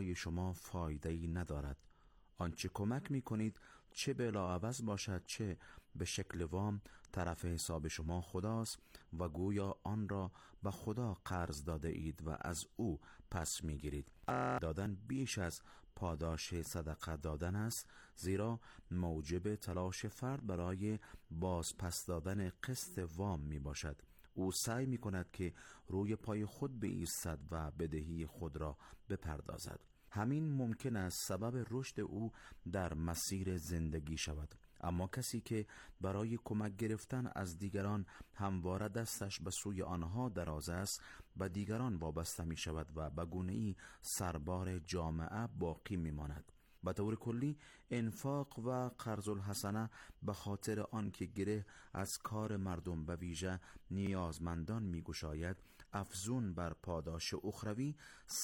برای شما فایده‌ای ندارد. آنچه کمک می کنید چه بلاعوض باشد چه به شکل وام، طرف حساب شما خداست و گویا آن را به خدا قرض داده اید و از او پس می گیرید. دادن بیش از پاداش صدقه دادن است، زیرا موجب تلاش فرد برای باز پس دادن قسط وام می باشد. او سعی می کند که روی پای خود بایستد و بدهی خود را بپردازد. همین ممکن است سبب رشد او در مسیر زندگی شود. اما کسی که برای کمک گرفتن از دیگران همواره دستش به سوی آنها دراز است، به دیگران وابسته می شود و به گونه‌ای سربار جامعه باقی می ماند. به طور کلی انفاق و قرض الحسنه به خاطر آن که گره از کار مردم به ویژه نیازمندان می گشاید، افزون بر پاداش اخروی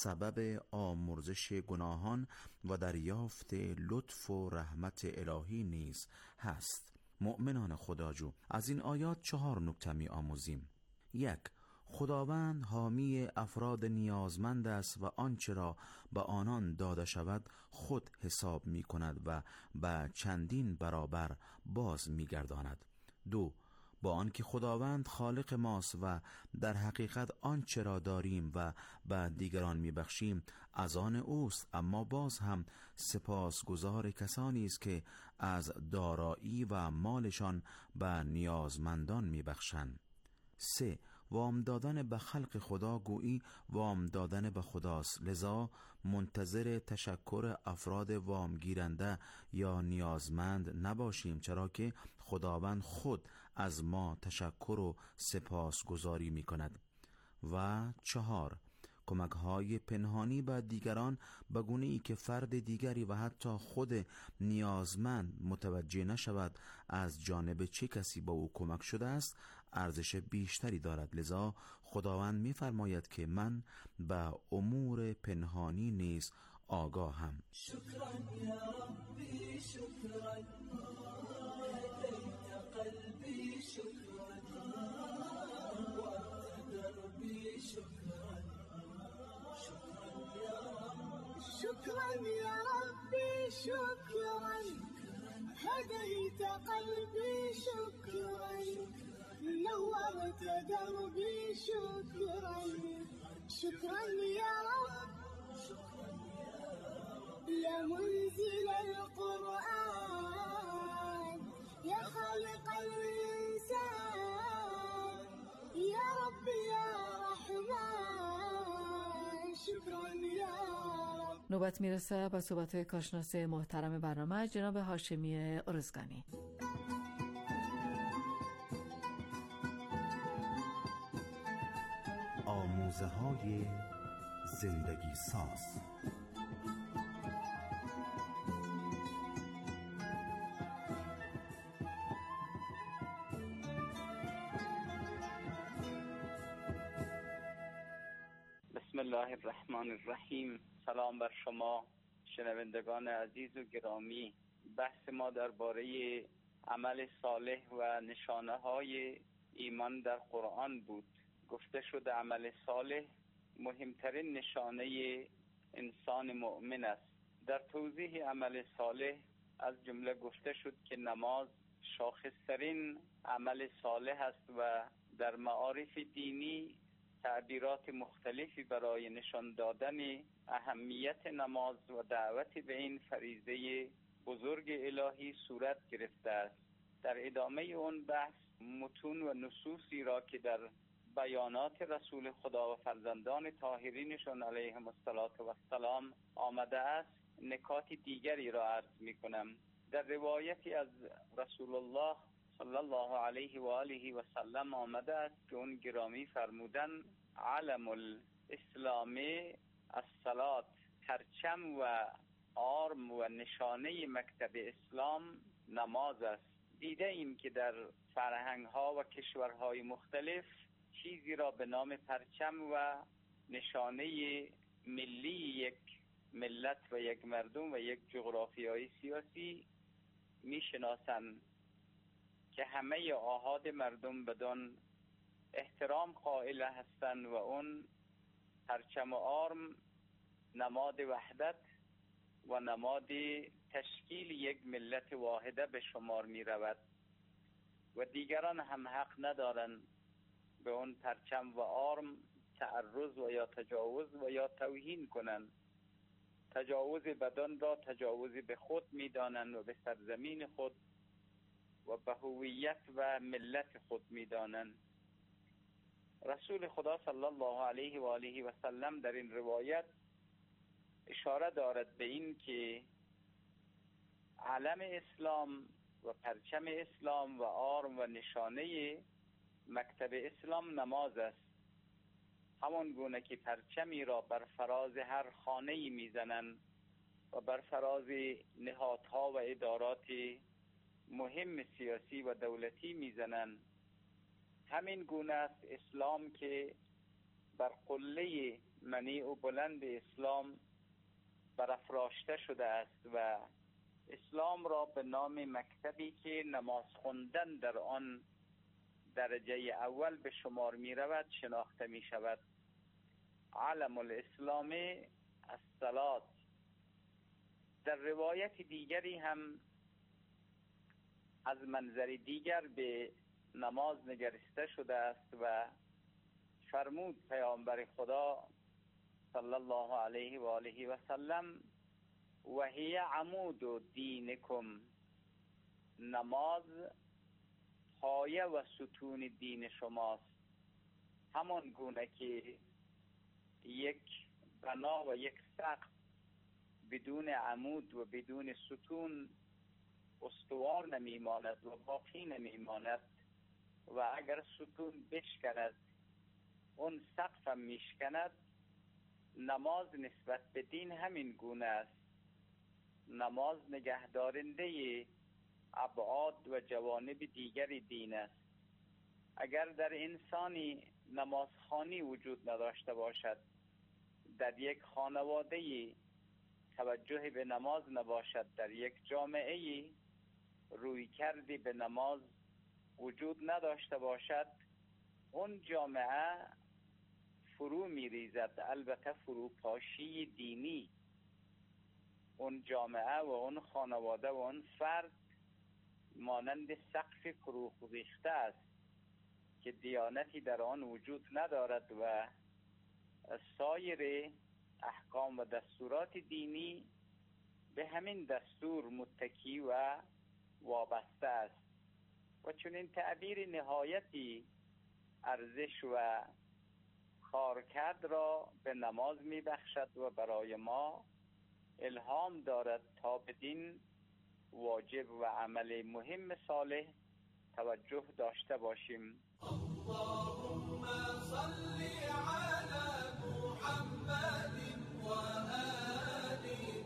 سبب آمرزش گناهان و دریافت لطف و رحمت الهی نیز هست. مؤمنان خداجو، از این آیات 4 نکته می آموزیم. 1. خداوند حامی افراد نیازمند است و آنچه را به آنان داده شود خود حساب می کند و به چندین برابر باز می گرداند. 2. با آنکه خداوند خالق ماست و در حقیقت آنچه را داریم و به دیگران می بخشیم از آن اوست، اما باز هم سپاسگزار کسانی است که از دارایی و مالشان به نیازمندان می بخشند. 3. وام دادن به خلق خدا گویی وام دادن به خداست، لذا منتظر تشکر افراد وام گیرنده یا نیازمند نباشیم، چرا که خداوند خود از ما تشکر و سپاسگزاری می کند. و 4. کمک‌های پنهانی به دیگران به گونه‌ای که فرد دیگری و حتی خود نیازمند متوجه نشود از جانب چه کسی به او کمک شده است ارزش بیشتری دارد. لذا خداوند می‌فرماید که من به امور پنهانی نیز آگاهم. شکرا یا ربی شکرا هدیت قلبی شکرا وعد دربی شکرا شكرا يا ربي شكرا هديت قلبي شكرا نورت دربي شكرا شكرا يا رب يا منزل القرآن يا خالق الإنسان يا رب يا رحمن شكرا يا رب. نوبت میرسه به صحبت‌های کارشناس محترم برنامه جناب هاشمی ارزگانی. آموزه‌های زندگی ساز. بسم الله الرحمن الرحیم. سلام بر شما شنوندگان عزیز و گرامی. بحث ما درباره عمل صالح و نشانه های ایمان در قرآن بود. گفته شد عمل صالح مهمترین نشانه انسان مؤمن است. در توضیح عمل صالح از جمله گفته شد که نماز شاخصترین عمل صالح است و در معارف دینی تعبیرات مختلفی برای نشان دادن اهمیت نماز و دعوت به این فریضه بزرگ الهی صورت گرفته است. در ادامه اون بحث متون و نصوصی را که در بیانات رسول خدا و فرزندان طاهرینشان علیهم السلام آمده است نکات دیگری را عرض می کنم. در روایتی از رسول الله صلی الله علیه و آله و سلم آمده است که اون گرامی فرمودن علم الاسلام الصلاة، پرچم و آرم و نشانه مکتب اسلام نماز است. دیده ایم که در فرهنگ ها و کشورهای مختلف چیزی را به نام پرچم و نشانه ملی یک ملت و یک مردم و یک جغرافیای سیاسی میشناسند که همه آحاد مردم بدان احترام قائل هستند و اون پرچم و آرم نماد وحدت و نماد تشکیل یک ملت واحده به شمار می رود و دیگران هم حق ندارند به اون پرچم و آرم تعرض و یا تجاوز و یا توهین کنند. تجاوز بدن را تجاوز به خود می دانند و به سرزمین خود و به هویت و ملت خود می دانند. رسول خدا صلی الله علیه و آله و سلم در این روایت اشاره دارد به این که علم اسلام و پرچم اسلام و آرم و نشانه مکتب اسلام نماز است. همان گونه که پرچمی را بر فراز هر خانه‌ای میزنند و بر فراز نهادها و ادارات مهم سیاسی و دولتی میزنند، همین گونه است اسلام که بر قله منیع و بلند اسلام برافراشته شده است و اسلام را به نام مکتبی که نماز خواندن در آن درجه اول به شمار می رود شناخته می شود. علم الاسلام الصلاة. در روایت دیگری هم از منظر دیگر به نماز نگرسته شده است و فرمود پیامبر خدا صلی الله علیه و آله و سلم و هی عمود دینکم، نماز پایه و ستون دین شماست. همان گونه که یک بنا و یک سقف بدون عمود و بدون ستون استوار نمیماند و باقی نمیماند و اگر ستون بشکند اون سقف هم میشکند. نماز نسبت به دین همین گونه است. نماز نگهدارنده ابعاد و جوانب دیگر دین است. اگر در انسانی نمازخوانی وجود نداشته باشد، در یک خانواده توجه به نماز نباشد، در یک جامعه روی کردی به نماز وجود نداشته باشد، اون جامعه فرو می ریزد. البته فروپاشی دینی. اون جامعه و اون خانواده و اون فرد مانند سقف فرو ریخته است که دیانتی در آن وجود ندارد و سایر احکام و دستورات دینی به همین دستور متکی و وابسته است و چون این تعبیر نهایتی ارزش و کارکرد را به نماز می بخشد و برای ما الهام دارد تا بدین واجب و عمل مهم صالح توجه داشته باشیم. اللهم صل على محمد و آل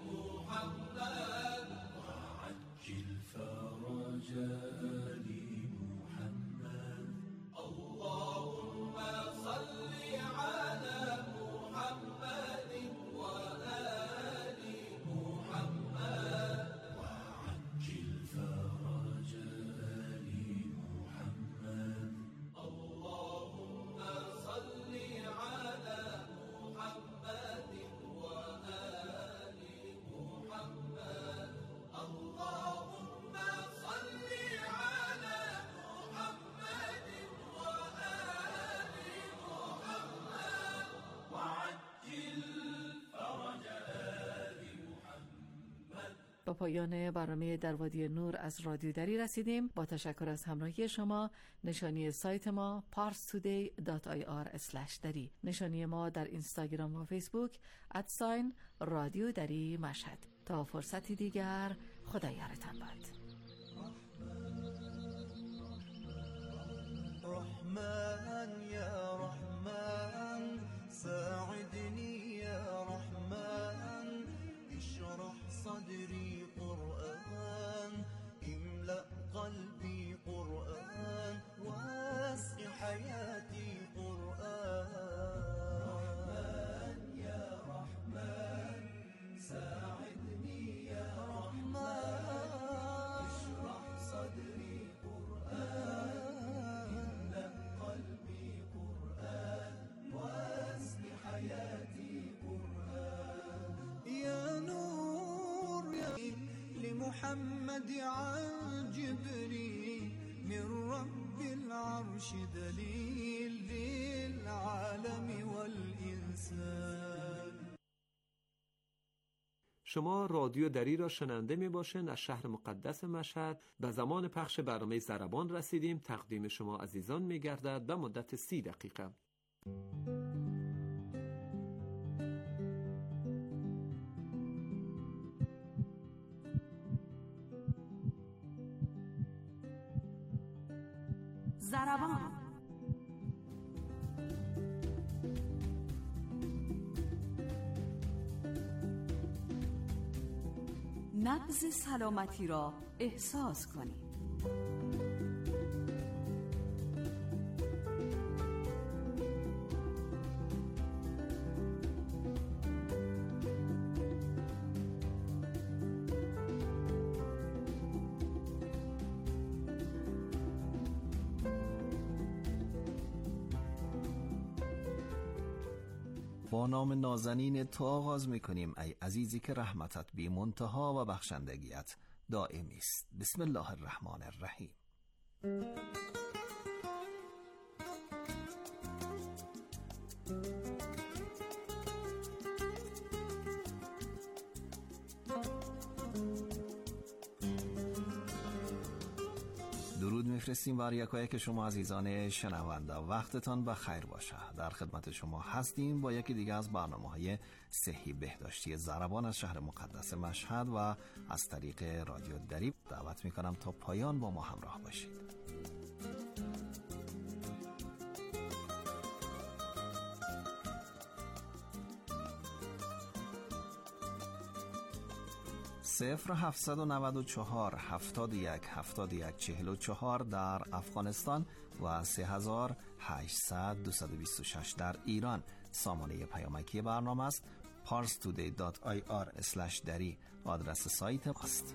محمد وعجل فرج آل محمد. اللهم صل على محمد و آل محمد وعجل فرج آل محمد. اللهم صل على محمد و آل محمد. اللهم صل على محمد و آل محمد وعجل فرج آل محمد. با پایان برنامه در وادی نور از رادیو دری رسیدیم. با تشکر از همراهی شما. نشانی سایت ما parstoday.ir/dari. نشانی ما در اینستاگرام و فیسبوک @رادیو دری مشهد. تا فرصتی دیگر، خدا یارتان باد. رحمن یا رحمن ساعدني يا رحمن اشرح صدري قرآن املأ قلبي قرآن واسق حياتي قرآن. رحمن يا رحمن ساعدني يا رحمن اشرح صدري قرآن املأ قلبي قرآن واسق حياتي محمد عن جبريل من رب العرش دليل للعالم والإنسان. شما رادیو دری را شنونده می باشند. از شهر مقدس مشهد به زمان پخش برنامه ضربان رسیدیم. تقدیم شما عزیزان می گردد به مدت 30 دقیقه. ضربان. نبض سلامتی را احساس کنید. با نام نازنین تو آغاز میکنیم ای عزیزی که رحمتت بی منتها و بخشندگیت دائمی است. بسم الله الرحمن الرحیم. درود میفرستیم بر یکایک شما عزیزان شنونده. وقتتان بخیر باشه. در خدمت شما هستیم با یکی دیگه از برنامه‌های صحی بهداشتی ضربان از شهر مقدس مشهد و از طریق رادیو دری. دعوت میکنم تا پایان با ما همراه باشید. صفر 794 71 71 44 در افغانستان و 3800 226 در ایران. سامانه پیامکی برنامه است parstoday.ir/dari. آدرس سایت است.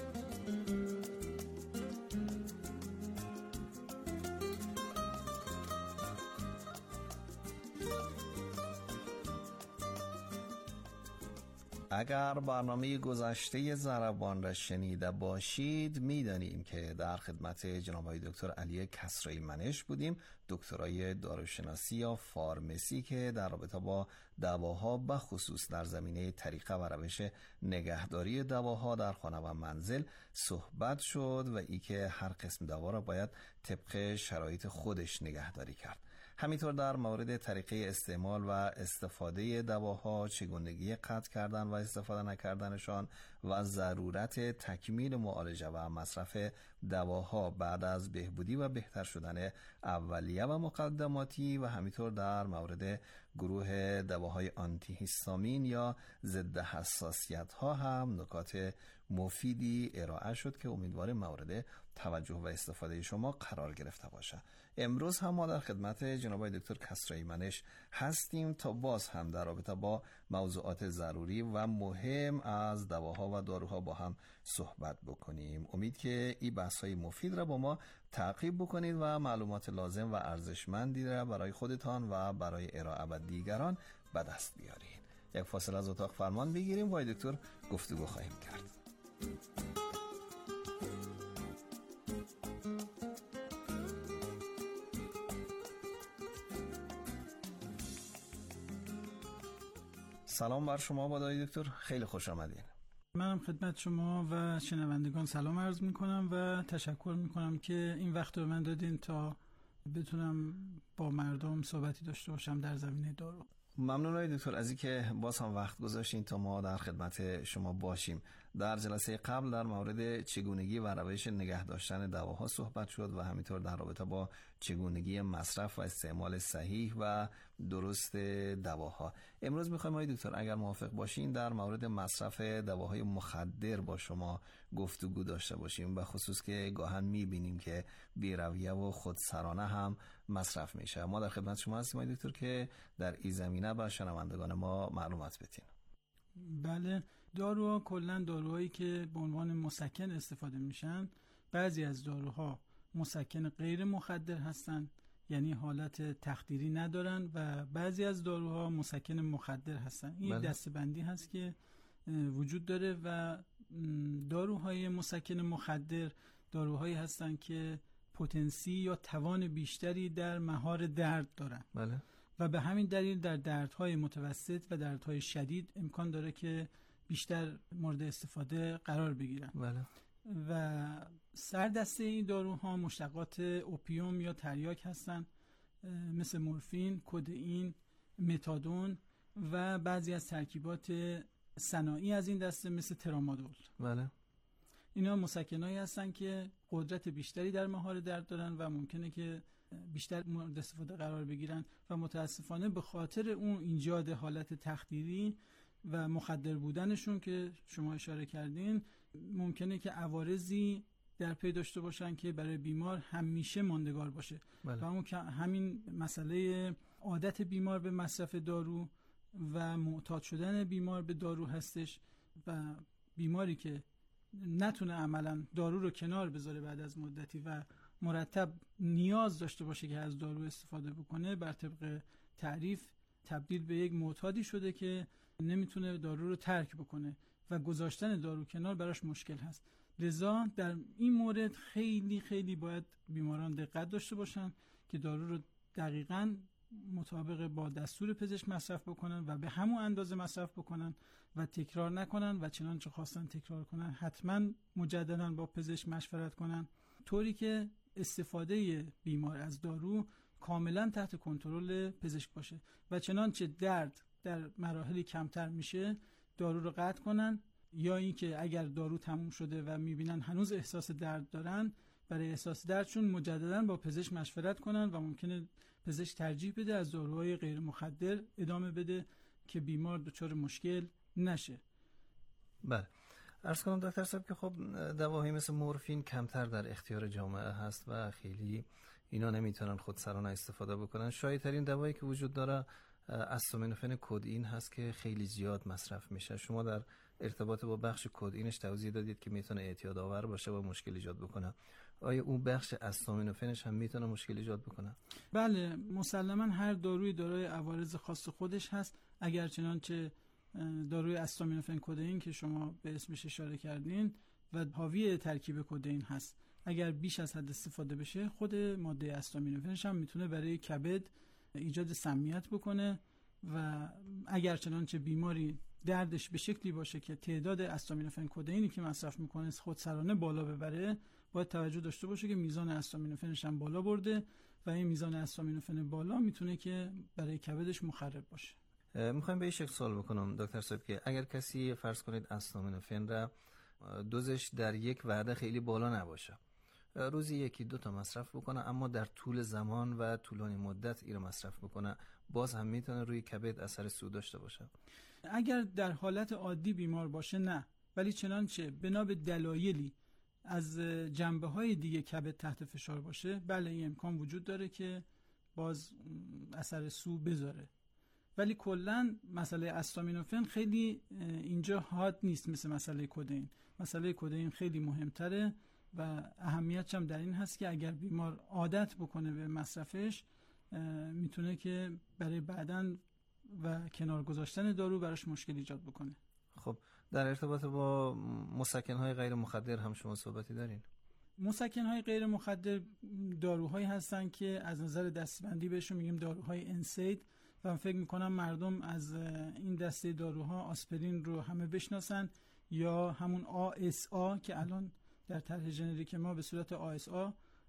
اگر برنامه گذشته ضربان را شنیده باشید میدانیم که در خدمت جناب آقای دکتر علی کسرایی منش بودیم، دکترای داروشناسی یا فارمسی که در رابطه با دواها به خصوص در زمینه طریقه و روش نگهداری دواها در خانه و منزل صحبت شد و ای که هر قسم دوا را باید طبق شرایط خودش نگهداری کرد. همینطور در مورد طریقه استعمال و استفاده دواها، چگونگی قطع کردن و استفاده نکردنشان و ضرورت تکمیل معالجه و مصرف دواها بعد از بهبودی و بهتر شدن اولیه و مقدماتی و همینطور در مورد گروه دواهای آنتی هیستامین یا ضد حساسیت ها هم نکات مفیدی ارائه شد که امیدواریم مورد توجه و استفاده شما قرار گرفته باشه. امروز هم ما در خدمت جناب آقای دکتر کسرایی منش هستیم تا باز هم در رابطه با موضوعات ضروری و مهم از دواها و داروها با هم صحبت بکنیم. امید که این بحث‌های مفید را با ما تعقیب بکنید و معلومات لازم و ارزشمندی را برای خودتان و برای ارائه به دیگران به دست بیارید. یک فاصله از اتاق فرمان بگیریم و دکتر گفتگو خواهیم کرد. سلام بر شما باد دکتر، خیلی خوش آمدین. منم خدمت شما و شنوندگان سلام عرض میکنم و تشکر میکنم که این وقت رو من دادین تا بتونم با مردم صحبتی داشته باشم در زمینه دارو. ممنون دکتر از اینکه باز هم وقت گذاشتین تا ما در خدمت شما باشیم. در جلسه قبل در مورد چگونگی و روش نگه داشتن دواها صحبت شد و همینطور در رابطه با چگونگی مصرف و استعمال صحیح و درست دواها. امروز میخوایم آقای دکتر اگر موافق باشین در مورد مصرف دواهای مخدر با شما گفتگو داشته باشیم، به خصوص که گاهن میبینیم که بی‌رویه و خودسرانه هم مصرف میشه. ما در خدمت شما هستیم آقای دکتر که در این زمینه به شنوندگان ما معلومات بدین. بله، داروها کلا داروهایی که به عنوان مسکن استفاده میشن، بعضی از داروها مسکن غیر مخدر هستن، یعنی حالت تخدیری ندارن، و بعضی از داروها مسکن مخدر هستن. این دسته‌بندی هست که وجود داره و داروهای مسکن مخدر داروهایی هستن که پتانسی یا توان بیشتری در مهار درد دارن. بله. و به همین دلیل در دردهای متوسط و دردهای شدید امکان داره که بیشتر مورد استفاده قرار بگیرن. بله. و سردسته این داروها مشتقات اوپیوم یا تریاک هستن، مثل مورفین، کدئین، متادون و بعضی از ترکیبات صناعی از این دسته مثل ترامادول. بله. اینا مسکنایی هستن که قدرت بیشتری در مهار درد دارن و ممکنه که بیشتر مورد استفاده قرار بگیرن و متاسفانه به خاطر اون ایجاد حالت تخدیری و مخدر بودنشون که شما اشاره کردین ممکنه که عوارضی در پی داشته باشن که برای بیمار همیشه ماندگار باشه. بله. و اون همین مسئله عادت بیمار به مصرف دارو و معتاد شدن بیمار به دارو هستش و بیماری که نتونه عملا دارو رو کنار بذاره بعد از مدتی و مرتب نیاز داشته باشه که از دارو استفاده بکنه، بر طبق تعریف تبدیل به یک معتادی شده که نمیتونه دارو رو ترک بکنه و گذاشتن دارو کنار براش مشکل هست. لذا در این مورد خیلی خیلی باید بیماران دقت داشته باشن که دارو رو دقیقاً مطابق با دستور پزشک مصرف بکنن و به همون اندازه مصرف بکنن و تکرار نکنن و چنانچه خواستن تکرار کنن حتما مجددا با پزشک مشورت کنن، طوری که استفاده بیمار از دارو کاملا تحت کنترل پزشک باشه و چنانچه درد در مراحلی کمتر میشه دارو رو قطع کنن، یا اینکه اگر دارو تموم شده و میبینن هنوز احساس درد دارن برای احساس دردشون مجددا با پزشک مشورت کنن و ممکنه پزشک ترجیح بده از داروهای غیر مخدر ادامه بده که بیمار دچار مشکل نشه. بله. عرض کنم دکتر صاحب که خب دواهایی مثل مورفین کمتر در اختیار جامعه هست و خیلی اینا نمیتونن خودسرانه استفاده بکنن. شایع‌ترین دوایی که وجود داره استامینوفن کدئین هست که خیلی زیاد مصرف میشه. شما در ارتباط با بخش کدئینش توضیح دادید که میتونه اعتیاد آور باشه و مشکل ایجاد بکنه. آیا اون بخش استامینوفنش هم میتونه مشکل ایجاد بکنه؟ بله، مسلما هر داروی دارای عوارض خاص خودش هست. اگر چنانچه داروی استامینوفن کدئین که شما به اسمش اشاره کردین و حاوی ترکیب کدئین هست، اگر بیش از حد استفاده بشه خود ماده استامینوفنش هم میتونه برای کبد ایجاد سمیت بکنه و اگر چنانچه بیماری دردش به شکلی باشه که تعداد استامینوفن کدئینی که مصرف میکنه خودسرانه بالا ببره، باید توجه داشته باشه که میزان استامینوفنش هم بالا برده و این میزان استامینوفن بالا میتونه که برای کبدش مخرب باشه. میخوایم به این شکل سوال بکنم دکتر صاحب که اگر کسی فرض کنید استامینوفن را دوزش در یک وعده خیلی بالا نباشه، روزی 1-2 تا مصرف بکنه اما در طول زمان و طولانی مدت این مصرف بکنه، باز هم میتونه روی کبد اثر سو داشته باشه؟ اگر در حالت عادی بیمار باشه نه، ولی چنانچه بنا به دلایلی از جنبه‌های دیگه کبد تحت فشار باشه، بله این امکان وجود داره که باز اثر سو بذاره. ولی کلا مسئله استامینوفن خیلی اینجا حاد نیست مثل مسئله کدئین. مسئله کدئین خیلی مهمتره و اهمیتش هم در این هست که اگر بیمار عادت بکنه به مصرفش میتونه که برای بعداً و کنار گذاشتن دارو براش مشکل ایجاد بکنه. خب در ارتباط با مسکن‌های غیر مخدر هم شما صحبتی دارین؟ مسکن‌های غیر مخدر داروهایی هستن که از نظر دستبندی بهشون میگیم داروهای انسید و من فکر میکنم مردم از این دسته داروها آسپرین رو همه بشناسن یا همون ASA که الان در طرح ژنریک ما به صورت ASA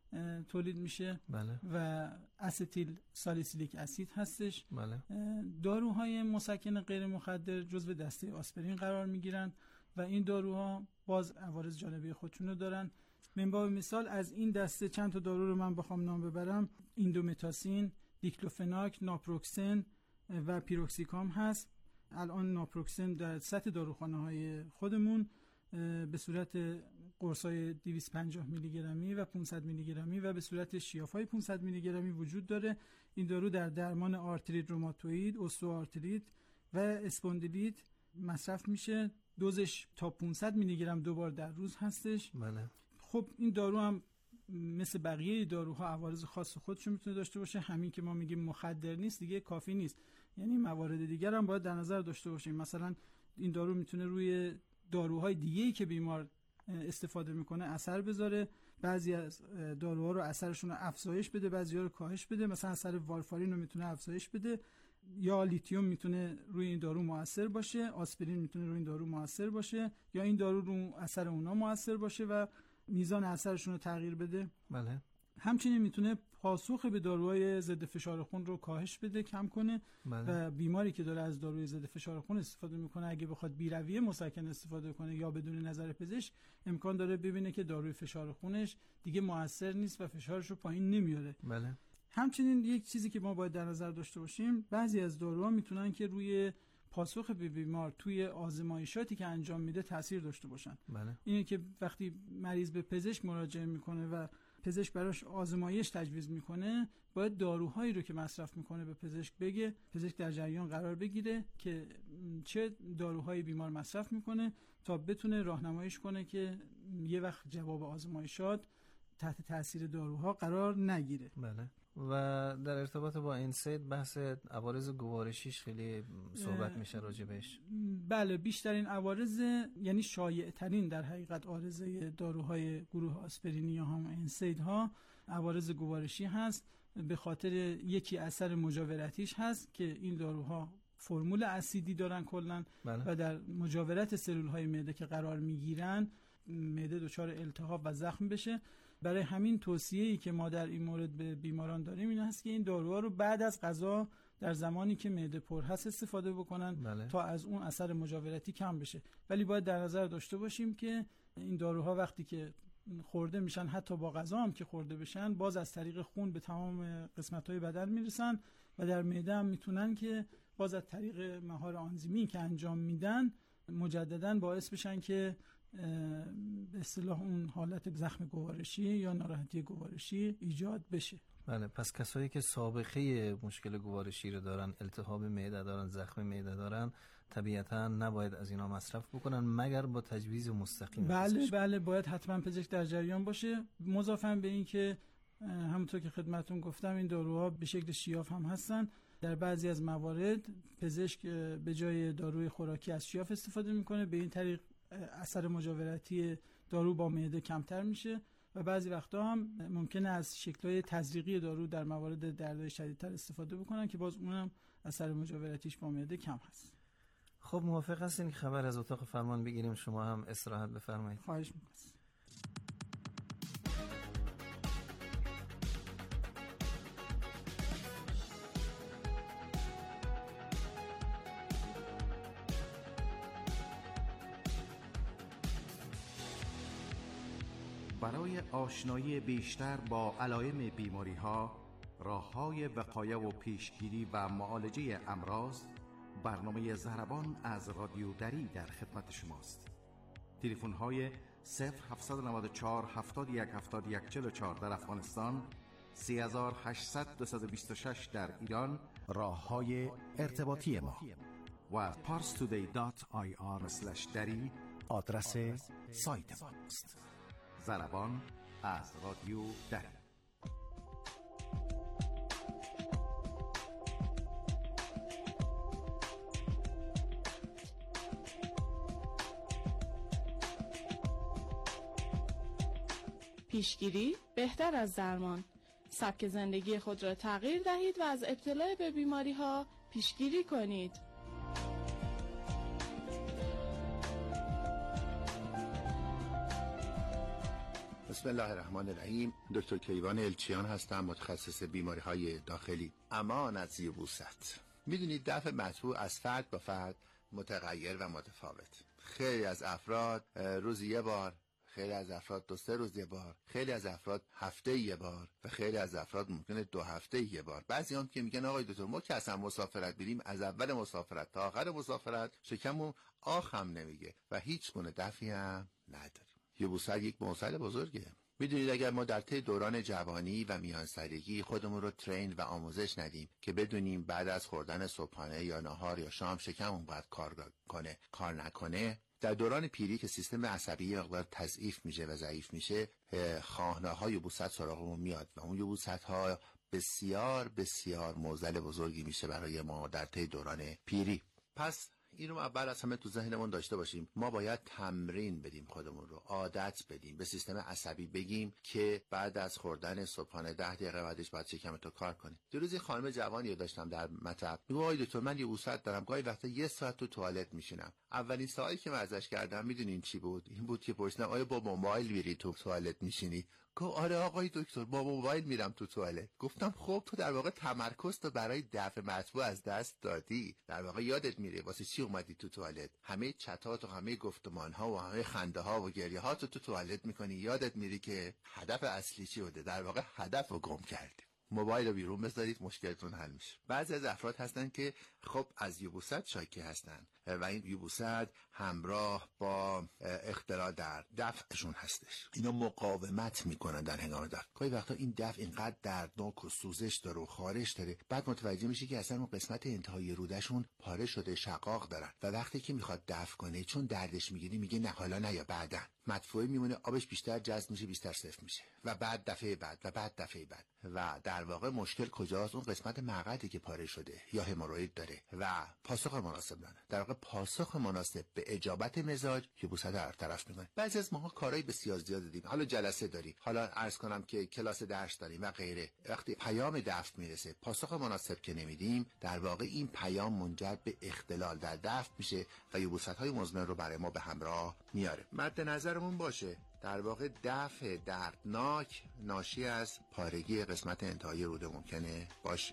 تولید میشه. بله. و استیل سالیسیلیک اسید هستش. بله. داروهای مسکن غیر مخدر جزو دسته آسپرین قرار میگیرن و این داروها باز عوارض جانبی خودشون رو دارن. من باب مثال از این دسته چند تا دارو رو من بخوام نام ببرم، ایندومتاسین، دیکلوفناک، ناپروکسن و پیروکسیکام هست. الان ناپروکسن در سطح داروخانه‌های خودمون به صورت قرص‌های 250 میلی گرمی و 500 میلی گرمی و به صورت شیاف‌های 500 میلی گرمی وجود داره. این دارو در درمان آرتریت روماتوئید، استئوآرتریت و اسپوندیلیت مصرف میشه. دوزش تا 500 میلی گرم 2 بار در روز هستش. بله. خب این دارو هم مثل بقیه داروها عوارض خاص خودشو میتونه داشته باشه. همین که ما میگیم مخدر نیست دیگه کافی نیست، یعنی موارد دیگر هم باید در نظر داشته باشیم. مثلا این دارو میتونه روی داروهای دیگه‌ای که بیمار استفاده میکنه اثر بذاره. بعضی از داروها رو اثرشون رو افزایش بده، بعضی‌ها رو کاهش بده. مثلا اثر وارفارین رو میتونه افزایش بده، یا لیتیوم میتونه روی این دارو مؤثر باشه، آسپرین میتونه روی این دارو مؤثر باشه، یا این دارو رو اثر اونا مؤثر باشه و میزان اثرشون رو تغییر بده. بله. همچنین میتونه پاسخ به داروهای ضد فشار خون رو کاهش بده، کم کنه. بله. و بیماری که داره از داروی ضد فشار خون استفاده میکنه اگه بخواد بی‌رویه مسکن استفاده کنه یا بدون نظر پزشک، امکان داره ببینه که داروی فشار خونش دیگه مؤثر نیست و فشارش رو پایین نمیاره. بله. همچنین یک چیزی که ما باید در نظر داشته باشیم، بعضی از داروها میتونن که روی پاسخ به بیمار توی آزمایشاتی که انجام میده تاثیر داشته باشن. بله. اینه که وقتی مریض به پزشک مراجعه میکنه و پزشک براش آزمایش تجویز میکنه، باید داروهایی رو که مصرف میکنه به پزشک بگه، پزشک در جریان قرار بگیره که چه داروهایی بیمار مصرف میکنه تا بتونه راهنماییش کنه که یه وقت جواب آزمایشات تحت تاثیر داروها قرار نگیره. بله. و در ارتباط با انسید بحث عوارض گوارشیش خیلی صحبت میشه راجبش. بله، بیشترین عوارض، یعنی شایع ترین در حقیقت عارضه داروهای گروه آسپرینی یا هم انسید ها عوارض گوارشی هست. به خاطر یکی اثر مجاورتیش هست که این داروها فرمول اسیدی دارن کلن. بله. و در مجاورت سلول های معده که قرار میگیرن معده دچار التهاب و زخم بشه. برای همین توصیه‌ای که ما در این مورد به بیماران داریم این هست که این داروها رو بعد از غذا در زمانی که معده پر هست استفاده بکنن. بله. تا از اون اثر مجاورتی کم بشه. ولی باید در نظر داشته باشیم که این داروها وقتی که خورده میشن، حتی با غذا هم که خورده بشن، باز از طریق خون به تمام قسمت‌های بدن میرسن و در معده هم میتونن که باز از طریق مهار آنزیمی که انجام میدن مجددا باعث بشن که به اصطلاح اون حالت زخم گوارشی یا ناراحتی گوارشی ایجاد بشه. بله. پس کسایی که سابقه مشکل گوارشی رو دارن، التهاب معده دارن، زخم معده دارن، طبیعتا نباید از اینا مصرف بکنن مگر با تجویز مستقیم. بله باید حتما پزشک در جریان باشه. مضافاً به این که همونطور که خدمتتون گفتم این داروها به شکل شیاف هم هستن. در بعضی از موارد پزشک به جای داروی خوراکی از شیاف استفاده میکنه، به این طریق اثر مجاورتی دارو با معده کمتر میشه و بعضی وقتا هم ممکنه از شکل‌های تزریقی دارو در موارد دردهای شدیدتر استفاده بکنن که باز اونم اثر مجاورتیش با معده کم هست. خب موافق هستین که خبر از اتاق فرمان بگیریم؟ شما هم استراحت بفرمایید. خواهش می‌کنم. برای آشنایی بیشتر با علائم بیماری‌ها، راه‌های وقایه و پیشگیری و معالجه امراض، برنامه ضربان از رادیو دری در خدمت شماست. تلفن‌های 0794 71 71 44 در افغانستان، 3800 226 در ایران، راه‌های ارتباطی ما و parstoday.ir/dari آدرس سایت ماست. ضربان از رادیو دری. پیشگیری بهتر از درمان. سبک زندگی خود را تغییر دهید و از ابتلا به بیماری ها پیشگیری کنید. بسم الله الرحمن الرحیم. دکتر کیوان الچیان هستم، متخصص بیماری‌های داخلی. امان از یبوست. میدونید دفع مطبوع از فرد به فرد متغیر و متفاوت. خیلی از افراد روزی یه بار، خیلی از افراد 2-3 روز یه بار، خیلی از افراد هفته یه بار و خیلی از افراد ممکنه 2 هفته یه بار. بعضی هم که میگن آقای دکتر ما که اصلا مسافرت بریم از اول مسافرت تا آخر مسافرت شکممون آخ هم نمیگه و هیچ گونه دفعی هم نداریم. یبوست یک موصل بزرگه. میدونید اگر ما در طی دوران جوانی و میانسالگی خودمون رو ترین و آموزش ندیم که بدونیم بعد از خوردن صبحانه یا نهار یا شام شکممون باید کار نکنه، در دوران پیری که سیستم عصبی مقدار تضعیف میشه و ضعیف میشه، خواهن‌های یبوست سراغمون میاد و اون یبوست‌ها بسیار بسیار معضل بزرگی میشه برای ما در طی دوران پیری. پس اینو اول از همه تو ذهنمون داشته باشیم. ما باید تمرین بدیم خودمون رو، عادت بدیم، به سیستم عصبی بگیم که بعد از خوردن صبحانه 10 دقیقه بعدش باید شکمتو کار کنی. دو روز خانم جوانی رو داشتم در مطب، میگه آقای دکتر من یه اوسط دارم، گاهی وقتا 1 ساعت تو توالت میشینم. اولین سوالی که من ازش کردم میدونین چی بود؟ این بود که پرسیدم آیا با موبایل میری تو توالت میشینی؟ گفت آره آقای دکتر با موبایل میرم تو توالت. گفتم خب تو در واقع تمرکز تو برای دفع مطبوع از دست دادی، در واقع یادت میره واسه چی اومدی تو توالت. همه چتات و همه گفتمان ها و همه خنده ها و گریه ها تو توالت میکنی، یادت میره که هدف اصلی چی بوده، در واقع هدف رو گم کردی. موبایل رو بیرون بذارید مشکلتون حل میشه. بعضی از افراد هستن که خب از یبوست شاکی هستن و این یبوست همراه با اختلال در دفعشون هستش. اینا مقاومت میکنن در هنگام دفع. گاهی وقتا این دفع اینقدر دردناک و سوزش داره و خارش داره، بعد متوجه میشه که اصلا اون قسمت انتهای رودشون پاره شده، شقاق دارن و وقتی که میخواد دفع کنه چون دردش میگیره میگه نه حالا نه یا بعداً. مدفوعی میمونه، آبش بیشتر جذب میشه، بیشتر صفر میشه و بعد دفعه بعد و بعد دفعه بعد. و در واقع مشکل کجاست؟ اون قسمت مقعدی که پاره شده یا هموروید داره و پاسخ مناسب نداره. در واقع پاسخ مناسب به اجابت مزاج یبوست رو برطرف میکنه. بعضی از ماها کارهای بسیار زیاد داریم، حالا جلسه داریم، حالا عرض کنم که کلاس درس داریم و غیره. وقتی پیام دفع میرسه پاسخ مناسب که نمیدیم، در واقع این پیام منجر به اختلال در دفع میشه و یبوست‌های مزمن رو برای ما به همراه میاره. مد نظرمون باشه در واقع دفع دردناک ناشی از پارگی قسمت انتهایی روده ممکنه باشه.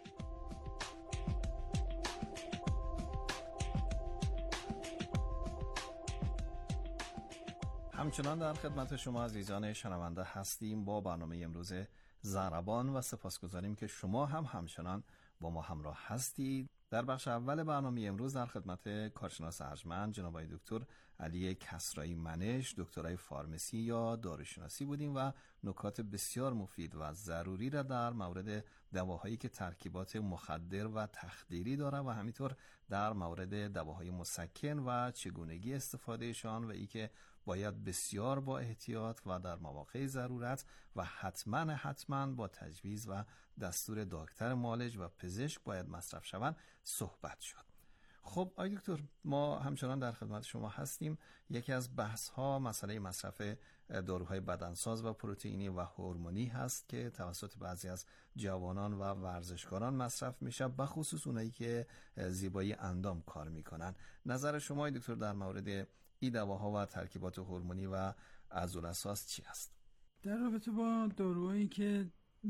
همچنان در خدمت شما عزیزان شنونده هستیم با برنامه امروز ضربان و سپاسگزاریم که شما هم همچنان با ما همراه هستید. در بخش اول برنامه امروز در خدمت کارشناس ارجمند جناب آقای دکتر علی کسرایی منش، دکترای فارمسی یا داروشناسی بودیم و نکات بسیار مفید و ضروری را در مورد دواهایی که ترکیبات مخدر و تخدیری دارند و همینطور در مورد دواهای مسکن و چگونگی استفادهشان و ای که باید بسیار با احتیاط و در مواقع ضرورت و حتما با تجویز و دستور دکتر معالج و پزشک باید مصرف شوند صحبت شد. خب آقای دکتر، ما همچنان در خدمت شما هستیم. یکی از بحث ها مسئله مصرف داروهای بدنساز و پروتئینی و هورمونی هست که توسط بعضی از جوانان و ورزشکاران مصرف میشه، به خصوص اونایی که زیبایی اندام کار میکنن. نظر شما آقای دکتر در مورد این دواها و ترکیبات هورمونی و عضلاساس چی است؟ در رابطه با داروهایی که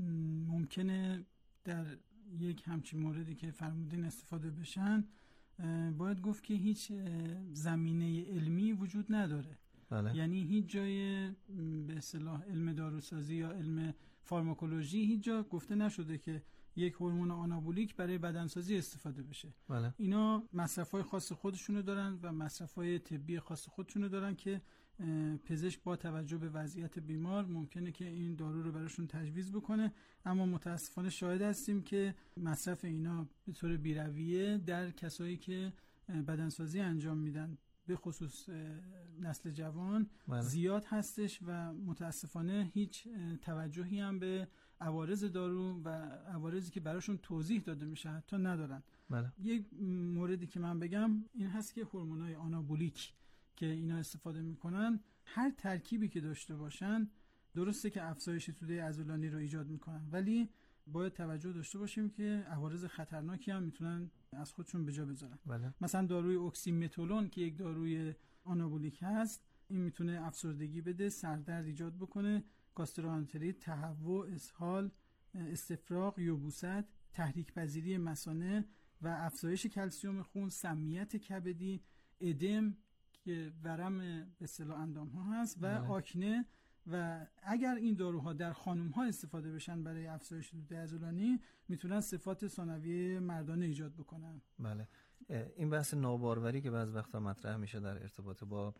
ممکنه در یک همچین موردی که فرمودین استفاده بشن، باید گفت که هیچ زمینه علمی وجود نداره. بله. یعنی هیچ جای به اصطلاح علم داروسازی یا علم فارماکولوژی هیچ جا گفته نشده که یک هورمون آنابولیک برای بدنسازی استفاده بشه. بله. اینا مصرف‌های خاص خودشونو دارن و مصرف‌های طبی خاص خودشونو دارن که پزشک با توجه به وضعیت بیمار ممکنه که این دارو رو براشون تجویز بکنه، اما متاسفانه شاهد هستیم که مصرف اینا به طور بی‌رویه در کسایی که بدنسازی انجام میدن به خصوص نسل جوان زیاد هستش و متاسفانه هیچ توجهی هم به عوارض دارو و عوارضی که براشون توضیح داده میشه حتی ندارن. یک موردی که من بگم این هست که هورمونای آنابولیک که اینا استفاده میکنن، هر ترکیبی که داشته باشن درسته که افزایش توده عضلانی رو ایجاد میکنن، ولی باید توجه داشته باشیم که عوارض خطرناکی هم میتونن از خودشون به جا بذارن. مثلا داروی اکسیمتولون که یک داروی آنابولیک هست، این میتونه افسردگی بده، سردرد ایجاد بکنه، گاستروانتریت، تهوع، اسهال، استفراغ، یبوست، تحریک پذیری مثانه و افزایش کلسیم خون، سمیت کبدی، ادم که ورم به اصطلاح اندام ها هست و آکنه. و اگر این داروها در خانم ها استفاده بشن برای افزایش توده عضلانی میتونن صفات ثانویه مردانه ایجاد بکنن. بله. این بحث ناباروری که بعض وقتا مطرح میشه در ارتباط با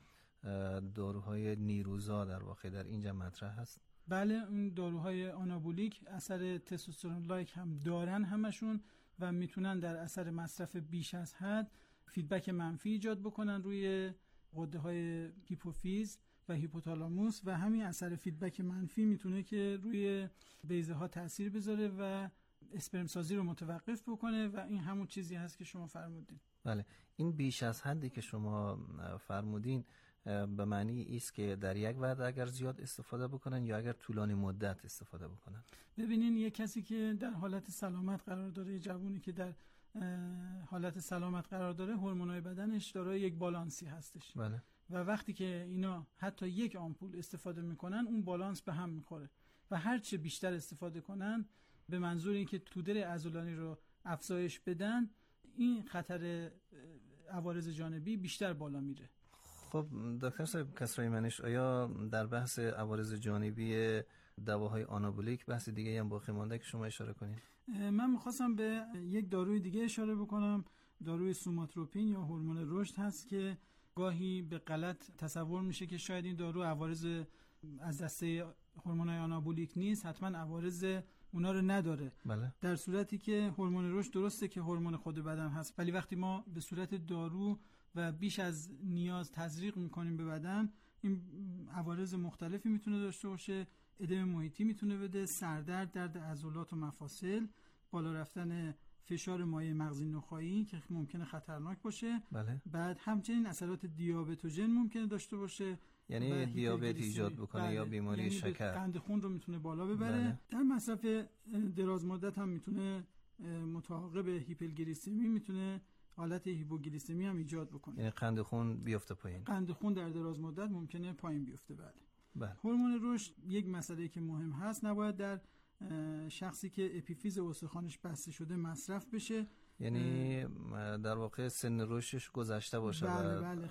داروهای نیروزا در واقع در اینجا مطرح هست. بله، اون داروهای آنابولیک اثر تستوسترون لایک هم دارن همشون و میتونن در اثر مصرف بیش از حد فیدبک منفی ایجاد بکنن روی غده های هیپوفیز و هیپوتالاموس و همین اثر فیدبک منفی میتونه که روی بیضه ها تأثیر بذاره و اسپرم سازی رو متوقف بکنه و این همون چیزی هست که شما فرمودید. بله، این بیش از حدی که شما فرمودین به معنی است که در یک وعده اگر زیاد استفاده بکنن یا اگر طولانی مدت استفاده بکنن؟ ببینین یه کسی که در حالت سلامت قرار داره، یه جوونی که در حالت سلامت قرار داره، هورمونای بدنش دارای یک بالانسی هستش. بله. و وقتی که اینا حتی یک آمپول استفاده میکنن اون بالانس به هم میخوره و هر چه بیشتر استفاده کنن به منظور اینکه توده عضلانی رو افزایش بدن، این خطر عوارض جانبی بیشتر بالا میره. خب دکتر صاحب کسرایی منش، آیا در بحث عوارض جانبی دواهای آنابولیک بحث دیگه هم باقی مونده که شما اشاره کنید؟ من میخواستم به یک داروی دیگه اشاره بکنم، داروی سوماتروپین یا هورمون رشد هست که گاهی به غلط تصور میشه که شاید این دارو عوارض از دسته هورمونای آنابولیک نیست، حتما عوارض اونا رو نداره. بله. در صورتی که هورمون رشد درسته که هورمون خود بدن هست، ولی وقتی ما به صورت دارو و بیش از نیاز تزریق میکنیم به بدن، این عوارض مختلفی میتونه داشته باشه. ادم محیطی میتونه بده، سردرد، درد عضلات و مفاصل، بالا رفتن فشار مایع مغزی نخاعی که ممکنه خطرناک باشه. بله. بعد همچنین اثرات دیابتوژن ممکنه داشته باشه، یعنی دیابت ایجاد بکنه. بله. یا بیماری یعنی شکر، قند خون رو میتونه بالا ببره. بله. در مصرف دراز مدت هم میتونه متعاقب هیپوگلیسمی میتونه حالت هیپوگلیسمی هم ایجاد بکنه، یعنی قند خون بیفته پایین. قند خون در دراز مدت ممکنه پایین بیفته. بله. هورمون رشد یک مسئله که مهم هست، نباید در شخصی که اپیفیز استخوانش بسته شده مصرف بشه، یعنی در واقع سن رشدش گذشته باشه. بله.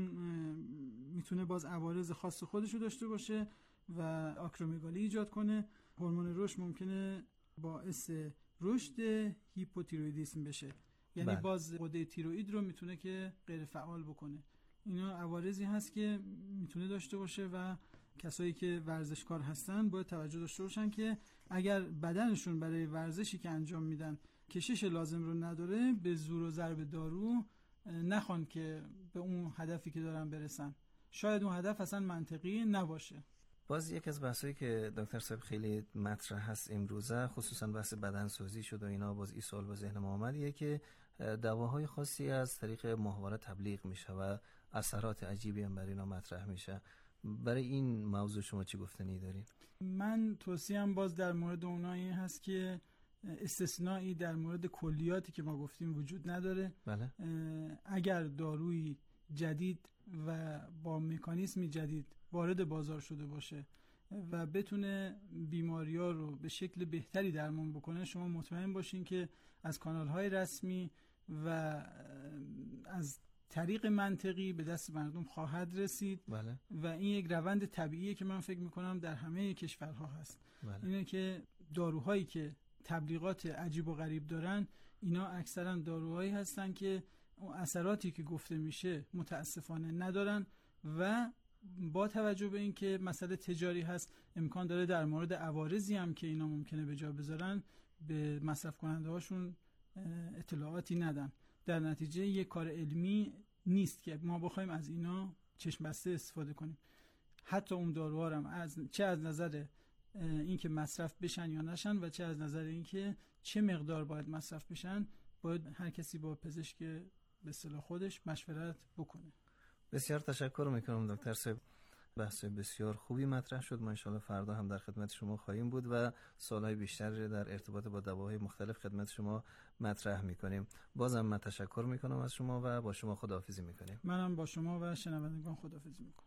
میتونه باز عوارض خاص خودشو داشته باشه و آکرومگالی ایجاد کنه. هورمون رشد ممکنه باعث رشد هیپوتیرویدیسم بشه، یعنی بله. باز غده تیروئید رو میتونه که غیر فعال بکنه. اینا عوارضی هست که میتونه داشته باشه و کسایی که ورزشکار هستن باید توجه داشته باشن که اگر بدنشون برای ورزشی که انجام میدن کشش لازم رو نداره، به زور و ضرب دارو نخوان که به اون هدفی که دارن برسن. شاید اون هدف اصلا منطقی نباشه. باز یک از بحثایی که دکتر صاحب خیلی مطرح هست امروزه، خصوصا بحث بدنسازی شد و اینا، باز این سوال به ذهن ما اومدیه که دواهای خاصی از طریق ماهواره تبلیغ میشه و اثرات عجیبی هم برای اینا مطرح میشه. برای این موضوع شما چی گفتنی دارین؟ من توصیه‌ام باز در مورد اونایی هست که استثنایی در مورد کلیاتی که ما گفتیم وجود نداره. بله. اگر داروی جدید و با مکانیزمی جدید وارد بازار شده باشه و بتونه بیماری‌ها رو به شکل بهتری درمان بکنه، شما مطمئن باشین که از کانال‌های رسمی و از طریق منطقی به دست مردم خواهد رسید. بله. و این یک روند طبیعیه که من فکر میکنم در همه کشورها هست. بله. اینه که داروهایی که تبلیغات عجیب و غریب دارن، اینا اکثرا داروهایی هستن که اثراتی که گفته میشه متاسفانه ندارن و با توجه به این که مسئله تجاری هست، امکان داره در مورد عوارضی هم که اینا ممکنه به جا بذارن به مصرف کننده هاشون اطلاعاتی ندن. در نتیجه یک کار علمی نیست که ما بخوایم از اینا چشم بسته استفاده کنیم. حتی اون داروها هم چه از نظر این که مصرف بشن یا نشن و چه از نظر این که چه مقدار باید مصرف بشن، باید هر کسی با پزشک به اصطلاح خودش مشورت بکنه. بسیار تشکر میکنم دکتر صاحب، بحث بسیار خوبی مطرح شد. ما انشاءالله فردا هم در خدمت شما خواهیم بود و سوالهای بیشتر در ارتباط با دواهای مختلف خدمت شما مطرح میکنیم. بازم من تشکر میکنم از شما و با شما خداحافظی میکنیم. منم با شما و شنوندگان خداحافظی میکنم.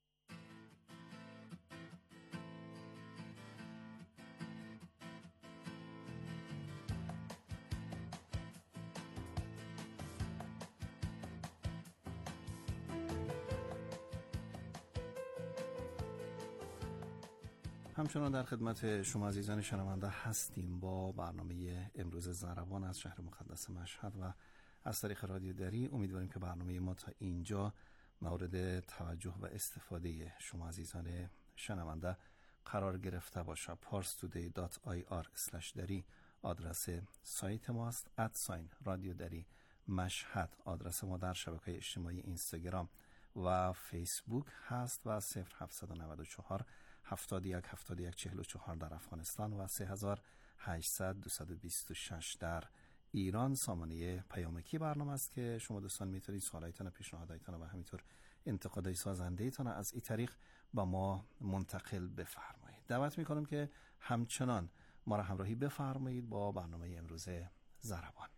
همچنان در خدمت شما عزیزان شنونده هستیم با برنامه امروز ضربان از شهر مقدس مشهد و از طریق رادیو دری. امیدواریم که برنامه ما تا اینجا مورد توجه و استفاده شما عزیزان شنونده قرار گرفته باشه. parstoday.ir/dari آدرس سایت ماست. رادیو دری مشهد آدرس ما در شبکه اجتماعی اینستاگرام و فیسبوک هست و 0794 71 71 44 در افغانستان و 3800 226 در ایران سامانه پیامکی برنامه است که شما دوستان میتونید سوالایتان، پیشنهاداتتان و همینطور انتقادهای سازنده‌تان از این طریق با ما منتقل بفرمایید. دعوت میکنم که همچنان ما را همراهی بفرمایید با برنامه امروز ضربان.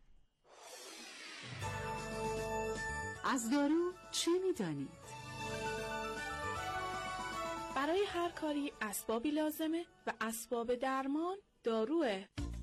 از دارو چه میدانید؟ برای هر کاری اسبابی لازمه و اسباب درمان داروه.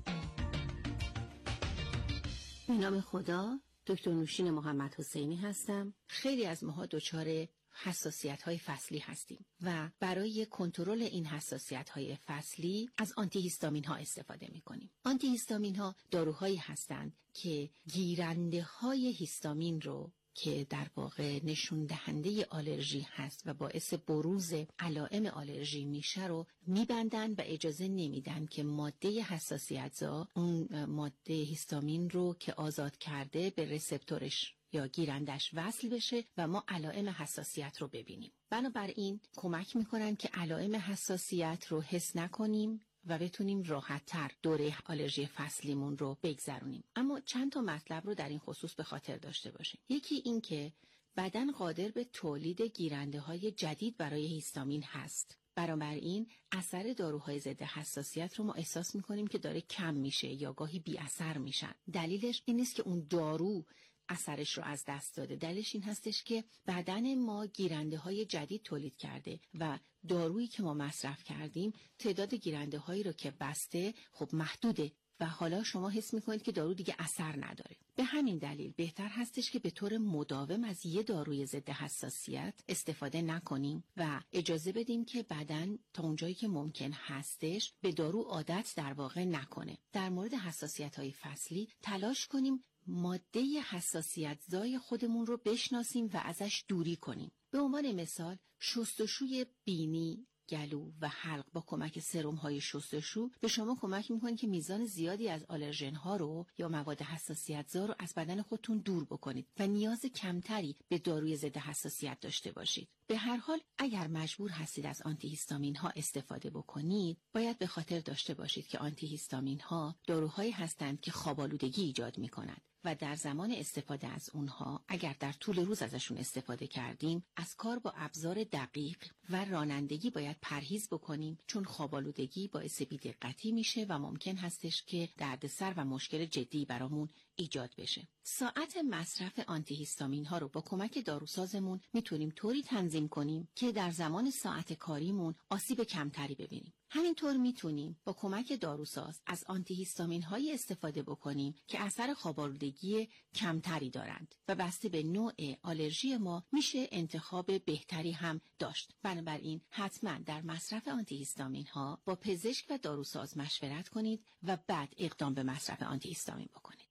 به نام خدا، دکتر نوشین محمد حسینی هستم. خیلی از ماها دچار حساسیت‌های فصلی هستیم و برای کنترل این حساسیت‌های فصلی از آنتی هیستامین‌ها استفاده می‌کنیم. آنتی هیستامین‌ها داروهایی هستند که گیرنده‌های هیستامین رو که در واقع نشون دهنده آلرژی هست و باعث بروز علائم آلرژی میشه رو میبندن و اجازه نمیدن که ماده حساسیت‌زا اون ماده هیستامین رو که آزاد کرده به رسپتورش یا گیرندش وصل بشه و ما علائم حساسیت رو ببینیم. بنابراین کمک میکنن که علائم حساسیت رو حس نکنیم و بتونیم راحت‌تر دوره آلرژی فصلیمون رو بگذرونیم. اما چند تا مطلب رو در این خصوص به خاطر داشته باشیم. یکی این که بدن قادر به تولید گیرنده‌های جدید برای هیستامین هست. بنابراین اثر داروهای ضد حساسیت رو ما احساس می‌کنیم که داره کم میشه یا گاهی بی اثر میشن. دلیلش این نیست که اون دارو اثرش رو از دست داده. دلیلش این هستش که بدن ما گیرنده های جدید تولید کرده و دارویی که ما مصرف کردیم تعداد گیرنده هایی رو که بسته خب محدوده و حالا شما حس میکنید که دارو دیگه اثر نداره. به همین دلیل بهتر هستش که به طور مداوم از یه داروی ضد حساسیت استفاده نکنیم و اجازه بدیم که بدن تا اونجایی که ممکن هستش به دارو عادت در واقع نکنه. در مورد حساسیت‌های فصلی تلاش کنیم ماده حساسیت‌زای خودمون رو بشناسیم و ازش دوری کنیم. به عنوان مثال شستشوی بینی، گلو و حلق با کمک سرم‌های شستشو به شما کمک می‌کنه که میزان زیادی از آلرژن‌ها رو یا مواد حساسیت‌زا رو از بدن خودتون دور بکنید و نیاز کمتری به داروی ضد حساسیت داشته باشید. به هر حال اگر مجبور هستید از آنتی هیستامین‌ها استفاده بکنید، باید به خاطر داشته باشید که آنتی هیستامین‌ها داروهایی هستند که خواب‌آلودگی ایجاد می‌کنند و در زمان استفاده از اونها اگر در طول روز ازشون استفاده کردیم از کار با ابزار دقیق و رانندگی باید پرهیز بکنیم، چون خواب‌آلودگی باعث بی‌دقتی میشه و ممکن هستش که دردسر و مشکل جدی برامون ایجاد بشه. ساعت مصرف آنتی هیستامین ها رو با کمک داروسازمون میتونیم طوری تنظیم کنیم که در زمان ساعت کاریمون آسیب کمتری ببینیم. همینطور میتونیم با کمک داروساز از آنتی هیستامین هایی استفاده بکنیم که اثر خواب‌آلودگی کمتری دارند و بسته به نوع آلرژی ما میشه انتخاب بهتری هم داشت. بنابراین حتما در مصرف آنتی هیستامین ها با پزشک و داروساز مشورت کنید و بعد اقدام به مصرف آنتی هیستامین بکنید.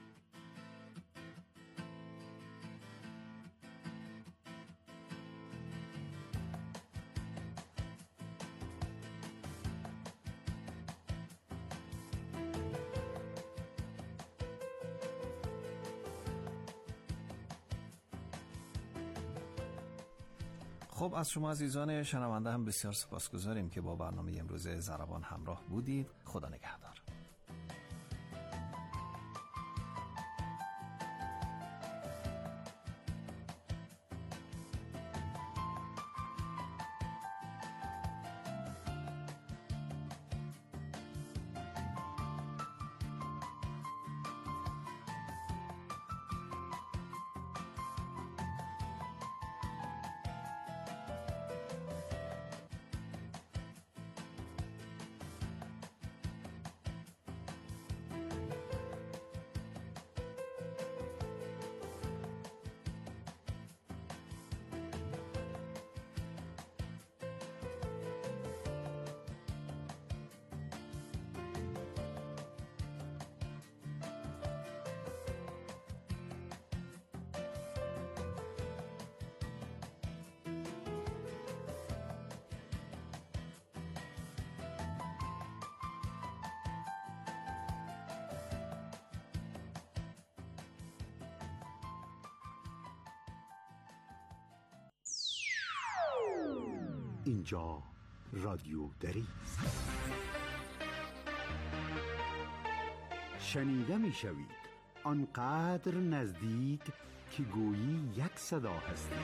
خب از شما عزیزان شنونده هم بسیار سپاسگزاریم که با برنامه امروز ضربان همراه بودید. خدا نگهدار. اینجا رادیو دری است. شنیده می شوید آنقدر نزدیک که گویی یک صدا هستی.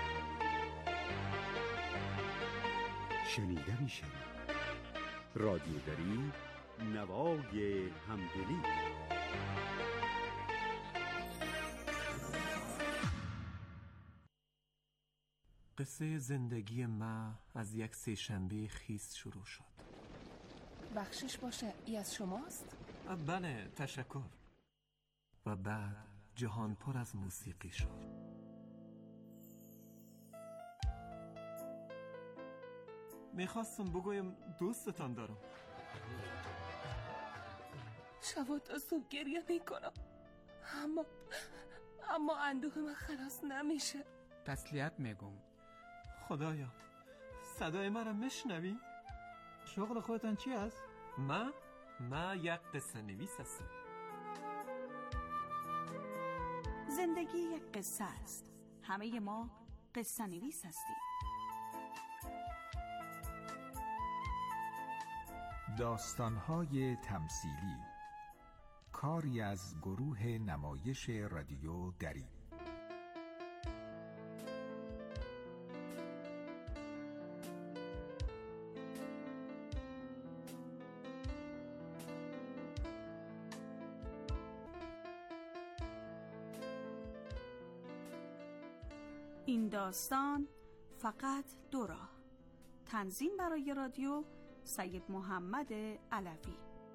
شنیده میشه. رادیو دری، نوای همدلی. قصه زندگی ما از یک سه‌شنبه خیس شروع شد. بخشش باشه، ای از شماست؟ بله، تشکر. و بعد جهان پر از موسیقی شد. میخواستم بگویم دوستتان دارم. شبا تا صبح گریه میکنم، اما اندوه من خلاص نمیشه. تسلیت میگم. خدایا، صدای مرا میشنوی؟ شغل خودتان چی است؟ ما یک قصه نویس هستم. زندگی یک قصه است. همه ما قصه نویس هستیم. داستان‌های تمثیلی، کاری از گروه نمایش رادیو دری. این داستان فقط دو راه. تنظیم برای رادیو سید محمد علوی.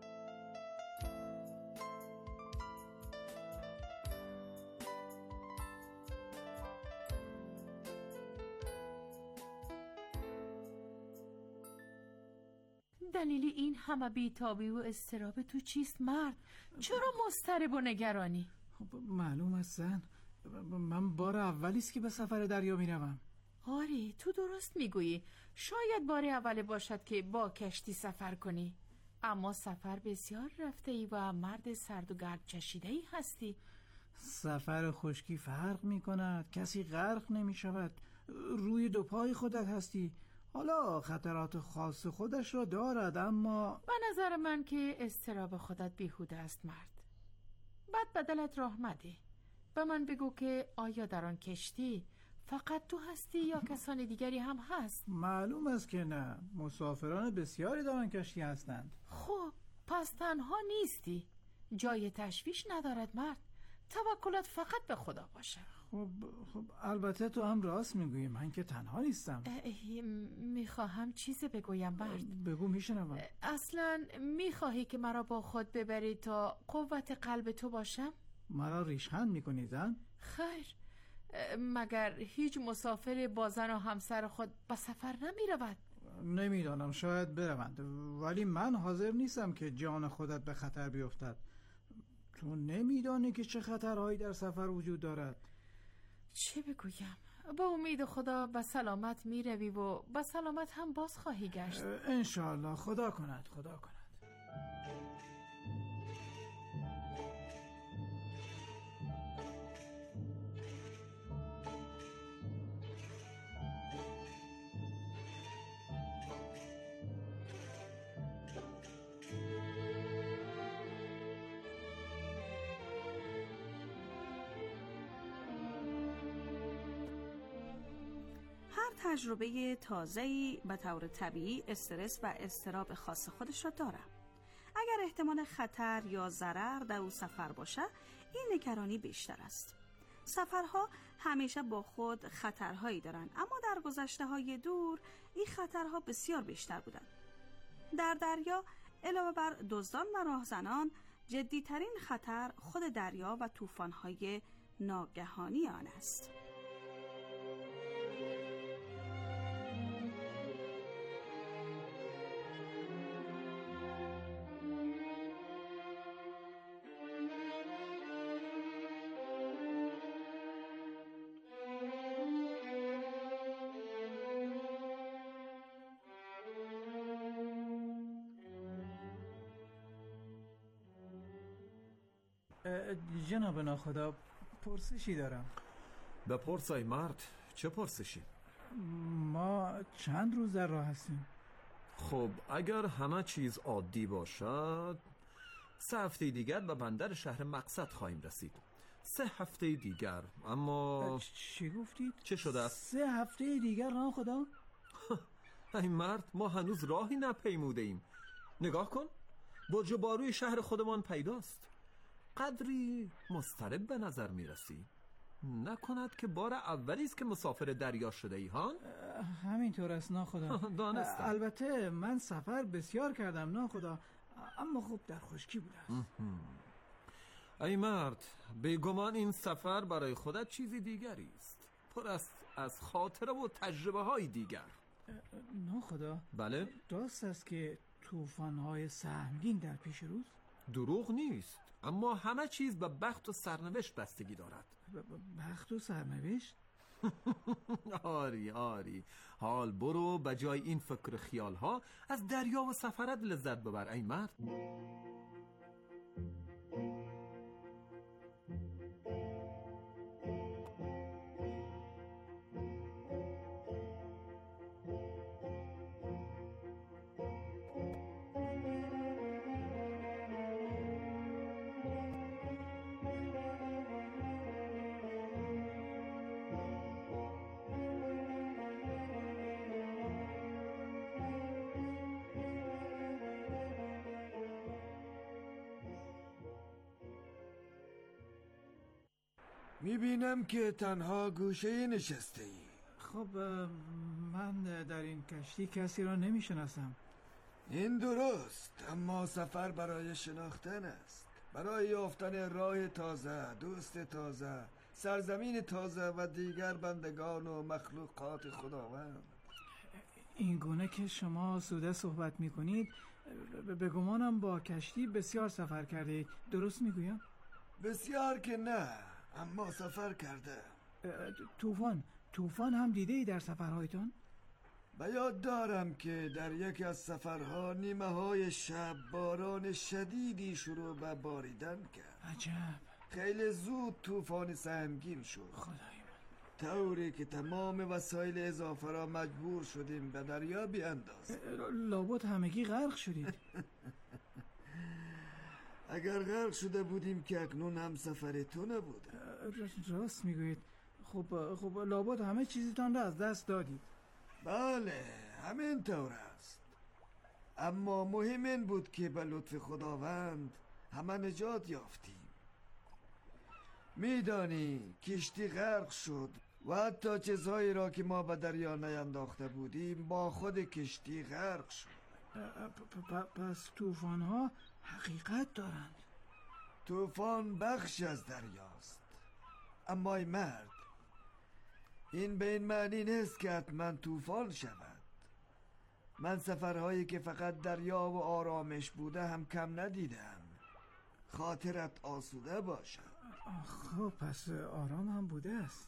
دلیل این همه بیتابی و اضطراب تو چیست مرد؟ چرا مضطرب و نگرانی؟ معلوم است زن، من بار اولیست که به سفر دریا میروم. آری، تو درست میگویی. شاید بار اول باشد که با کشتی سفر کنی، اما سفر بسیار رفته ای و مرد سرد و گرد چشیده ای هستی. سفر خشکی فرق می کند، کسی غرق نمی شود، روی دو پای خودت هستی. حالا خطرات خاص خودش را دارد، اما به نظر من که اضطراب خودت بیهوده است مرد. بعد بدلت راه مده. به من بگو که آیا در آن کشتی فقط تو هستی یا کسان دیگری هم هست؟ معلوم است که نه، مسافران بسیاری در آن کشتی هستند. خب پس تنها نیستی. جای تشویش ندارد مرد. توکلت فقط به خدا باشه. خب البته تو هم راست میگویی، من که تنها نیستم. میخواهم چیزی بگویم مرد. بگو، میشنوم. اصلا میخواهی که مرا با خود ببری تا قوت قلب تو باشم؟ مرا ریشخند میکنی زن؟ خیر، مگر هیچ مسافر با زن و همسر خود به سفر نمی رود؟ نمیدانم، شاید بروند، ولی من حاضر نیستم که جان خودت به خطر بیفتد. تو نمیدانی که چه خطرهایی در سفر وجود دارد. چه بگویم؟ با امید خدا به سلامت می روی و به سلامت هم باز خواهی گشت. انشاءالله، خدا کند، خدا کند. تجربه تازه‌ای به طور طبیعی استرس و اضطراب خاص خودش را دارد. اگر احتمال خطر یا ضرر در او سفر باشه، این نگرانی بیشتر است. سفرها همیشه با خود خطرهایی دارند، اما در گذشته‌های دور این خطرها بسیار بیشتر بودند. در دریا علاوه بر دزدان و راهزنان، جدی‌ترین خطر خود دریا و طوفان‌های ناگهانی آن است. جناب ناخدا، پرسشی دارم. بپرس ای مرد، چه پرسشی؟ ما چند روز در راه هستیم؟ خب اگر همه چیز عادی باشد 3 هفته دیگر به بندر شهر مقصد خواهیم رسید. 3 هفته دیگر. اما چی گفتید؟ چه شده است؟ 3 هفته دیگر ها خدا؟ ای مرد، ما هنوز راهی نپیموده ایم. نگاه کن، برج باروی شهر خودمان پیداست. قدری مضطرب به نظر می رسی. نکند که بار اولی است که مسافر دریا شده ای ها؟ همینطور است ناخدا. دانستم. البته من سفر بسیار کردم ناخدا، اما خوب در خشکی بوده. ای مرد، بیگمان این سفر برای خودت چیزی دیگری است، پر است از خاطره و تجربه های دیگر. ناخدا؟ بله؟ راست است که طوفان‌های سهمگین در پیش روز؟ دروغ نیست، اما همه چیز به بخت و سرنوشت بستگی دارد. بخت و سرنوشت؟ آری حال برو به جای این فکر خیال ها از دریا و سفرت لذت ببر ای مرد. میبینم که تنها گوشه نشسته ای. خب من در این کشتی کسی را نمیشناسم. این درست، اما سفر برای شناختن است، برای یافتن راه تازه، دوست تازه، سرزمین تازه و دیگر بندگان و مخلوقات خداوند. این گونه که شما آسوده صحبت میکنید، به گمانم با کشتی بسیار سفر کرده. درست میگویم؟ بسیار که نه، اما سفر کرده. طوفان هم دیده ای در سفرهایتان؟ به یاد دارم که در یکی از سفرها نیمه های شب باران شدیدی شروع به باریدن کرد. عجب. خیلی زود طوفان سهمگین شد. خدای من. طوری که تمام وسایل اضافه را مجبور شدیم به دریا بیاندازیم. لابد همگی غرق شدید. اگر غرق شده بودیم که اکنون هم سفر تو نبوده. راست میگویید. خب لابد همه چیزتان را از دست دادید. بله، همین طور است. اما مهم این بود که به لطف خداوند همه نجات یافتیم. میدانی کشتی غرق شد و حتی چیزهایی را که ما به دریا نینداخته بودیم با خود کشتی غرق شد. پس طوفان ها حقیقت دارند. طوفان بخش از دریاست، اما ای مرد، این به این معنی نیست که حتما طوفان شود. من سفرهایی که فقط دریا و آرامش بوده هم کم ندیدم. خاطرت آسوده باشد. خب پس آرام هم بوده است.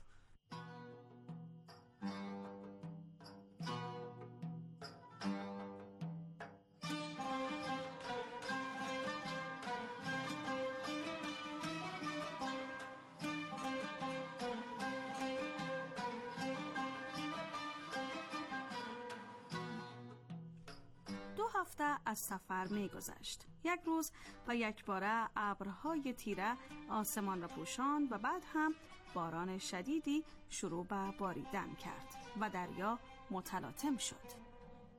از سفر می گذشت. یک روز و یک باره ابرهای تیره آسمان را پوشاند و بعد هم باران شدیدی شروع به باریدن کرد و دریا متلاطم شد.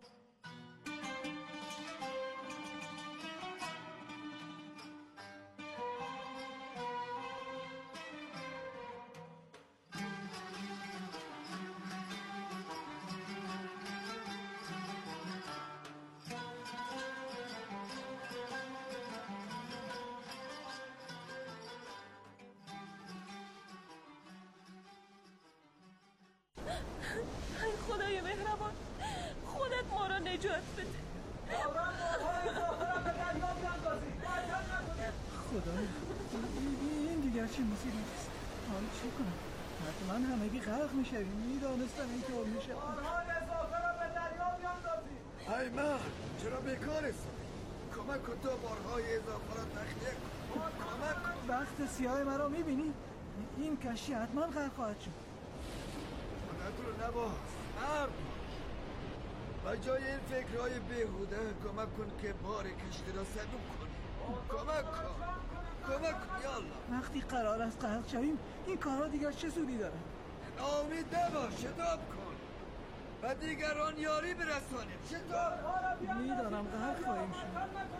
ای خدای مهربان، خودت ما را نجات بده. خدای این دیگر چه مصیبتی است؟ حالا چه کنم؟ حتما همگی غرق میشویم. میدانستم اینطور میشه. ای مرد، چرا بیکار است؟ کمک کن تا بارهای اضافه را تخلیه کن. کمک کن. بخت سیاه مرا میبینی؟ این کشتی حتما غرق خواهد شد. خودت رو نباز مرد. و جای این فکرهای بیهوده کمک کن که بار کشتی را سبک کنی. کمک کن یا الله. وقتی قرار است غرق شویم این کارها دیگر چه سودی داره؟ ناامید نباش، شتاب کن و دیگران یاری برسانیم. شتاب. میدانم غرق خواهیم شد.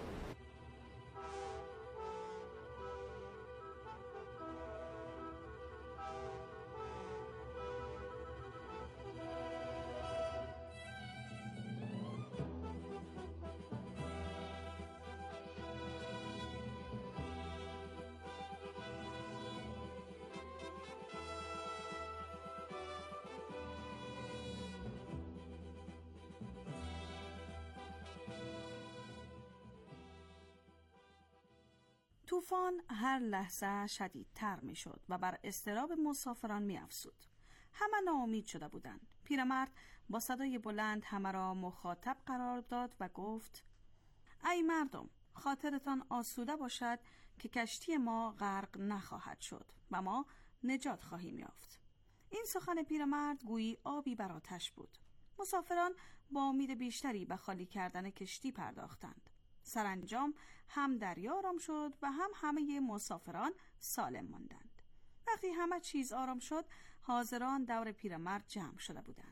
طوفان هر لحظه شدیدتر می شد و بر اضطراب مسافران می افزود. همه ناامید شده بودند. پیرمرد با صدای بلند همه را مخاطب قرار داد و گفت: ای مردم، خاطرتان آسوده باشد که کشتی ما غرق نخواهد شد و ما نجات خواهیم یافت. این سخن پیرمرد گویی آبی بر آتش بود. مسافران با امید بیشتری به خالی کردن کشتی پرداختند. سرانجام هم دریا آرام شد و هم همه مسافران سالم ماندند. وقتی همه چیز آرام شد، حاضران دور پیرمرد جمع شده بودند.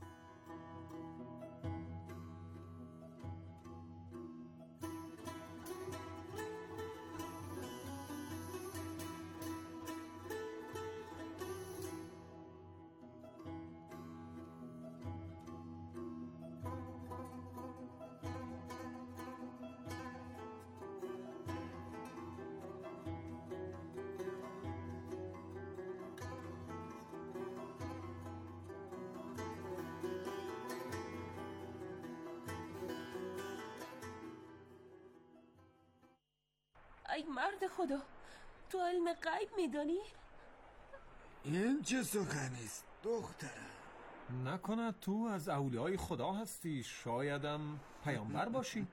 ای مرد خدا، تو علم غیب میدانی؟ این چه سخنیست دخترم؟ نکند تو از اولیای خدا هستی؟ شایدم پیامبر باشی؟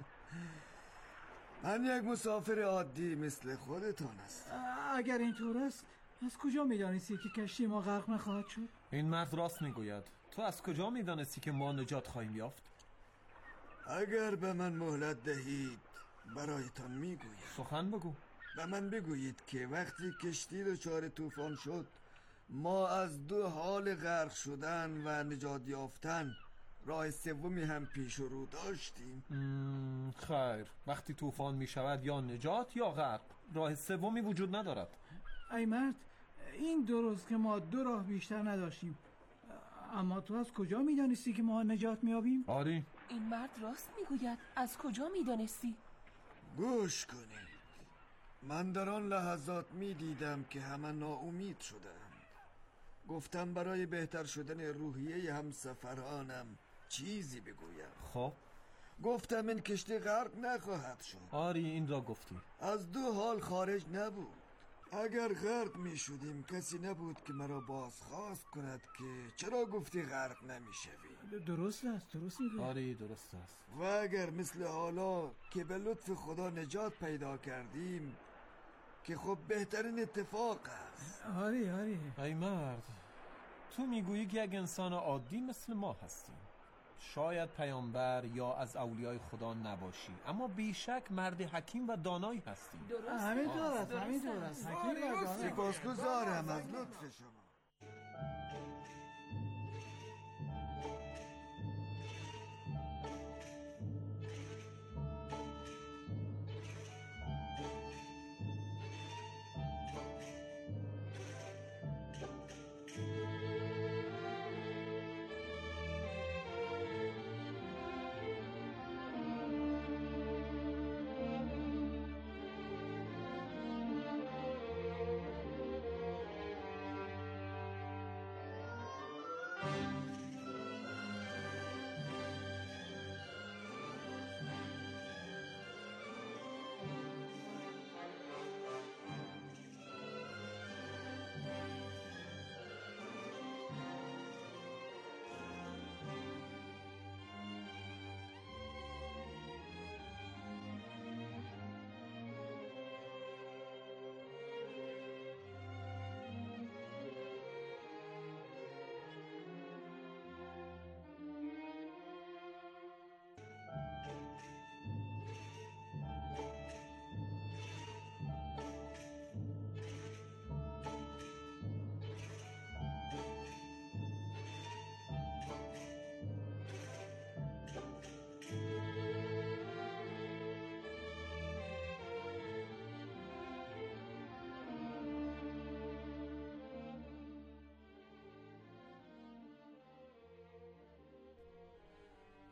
من یک مسافر عادی مثل خودتان هستم. اگر اینطور است از کجا میدانستی که کشتی ما غرق نخواهد شد؟ این مرد راست میگوید. تو از کجا میدانستی که ما نجات خواهیم یافت؟ اگر به من مهلت دهید برایتان میگویم. سخن بگو. به من بگویید که وقتی کشتی دچار طوفان شد ما از دو حال غرق شدن و نجات یافتن راه سومی هم پیش رو داشتیم. خیر، وقتی طوفان می شود یا نجات یا غرق، راه سومی وجود ندارد. ای مرد، این درست که ما دو راه بیشتر نداشتیم، اما تو از کجا میدانستی که ما نجات میابیم؟ آری، این مرد راست میگوید. از کجا میدانستی؟ گوش کنید. من در آن لحظات میدیدم که همه ناامید شدند. گفتم برای بهتر شدن روحیه همسفرانم چیزی بگویم. خب گفتم این کشتی غرق نخواهد شد. آری، این را گفتی. از دو حال خارج نبود. اگر غرق می شدیم کسی نبود که مرا بازخواست کند که چرا گفتی غرق نمی شوی. درست است، درست میگویی. آری، درست است. و اگر مثل حالا که به لطف خدا نجات پیدا کردیم که خب بهترین اتفاق است. آری. ای مرد، تو میگویی که یک انسان عادی مثل ما هستیم. شاید پیامبر یا از اولیای خدا نباشی، اما بیشک مرد حکیم و دانایی هستی. همینطور است. حکیم و دانایی. سپاسگزارم از لطف شما.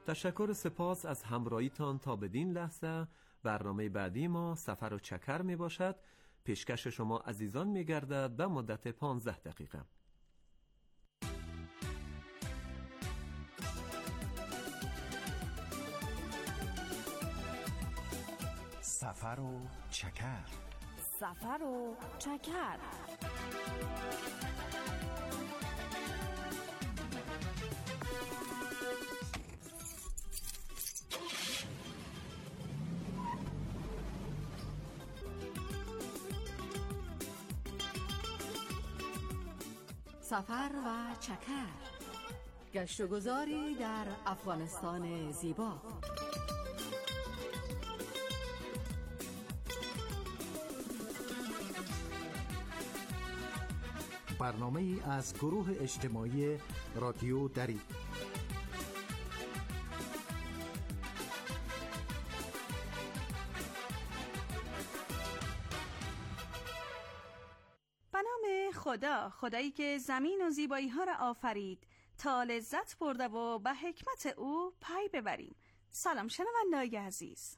تشکر و سپاس از همراهیتان. تا بدین لحظه برنامه بعدی ما سفر و چکر می باشد. پیشکش شما عزیزان می گردد به مدت 15 دقیقه. سفر و چکر. سفر و چکر. سفر و چکر. گشت و گذاری در افغانستان زیبا. برنامه از گروه اجتماعی رادیو دری. به نام خدا، خدایی که زمین و زیبایی ها را آفرید تا لذت برده و به حکمت او پی ببریم. سلام شنونده‌های عزیز.